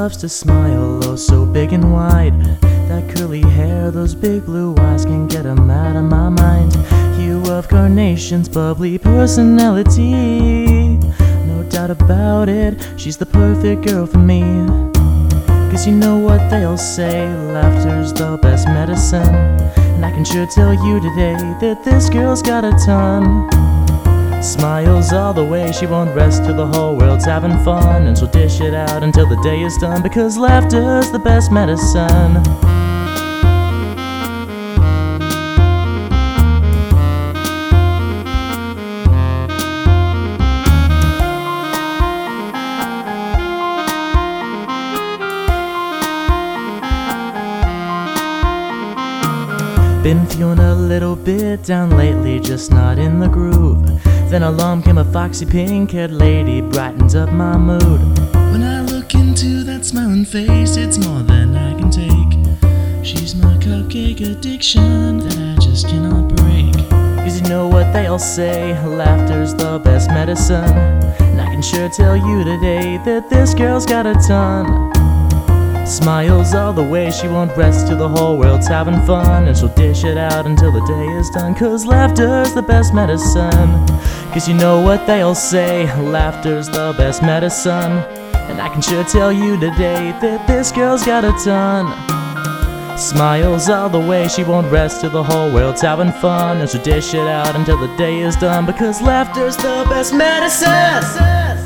loves to smile, oh so big and wide. That curly hair, those big blue eyes can get 'em out of my mind. Hue of carnations, bubbly personality. No doubt about it, she's the perfect girl for me. Cause you know what they'll say, laughter's the best medicine. And I can sure tell you today that this girl's got a ton. Smiles all the way, she won't rest till the whole world's having fun. And she'll dish it out until the day is done, because laughter's the best medicine. Been feeling a little bit down lately, just not in the groove. Then along came a foxy pink-haired lady, brightens up my mood. When I look into that smiling face, it's more than I can take. She's my cupcake addiction that I just cannot break. Cause you know what they'll say, laughter's the best medicine. And I can sure tell you today that this girl's got a ton. Smiles all the way, she won't rest till the whole world's having fun. And she'll dish it out until the day is done, cause laughter's the best medicine. Cause you know what they'll say, laughter's the best medicine. And I can sure tell you today that this girl's got a ton. Smiles all the way, she won't rest till the whole world's having fun. And she'll dish it out until the day is done, because laughter's the best medicine.